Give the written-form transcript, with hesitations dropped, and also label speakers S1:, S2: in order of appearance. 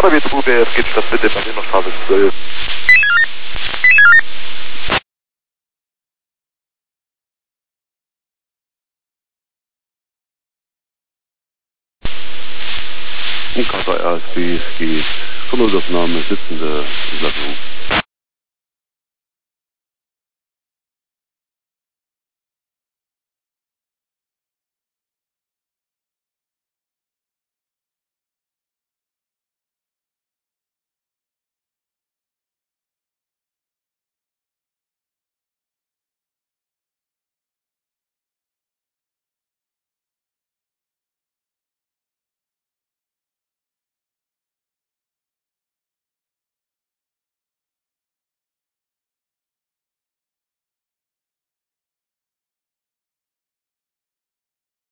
S1: Radarbeit UBR, geht das bitte bei mir noch Phase 12.
S2: Und KKRSB, es geht. Verlustsaufnahme, sitzende Überwachung.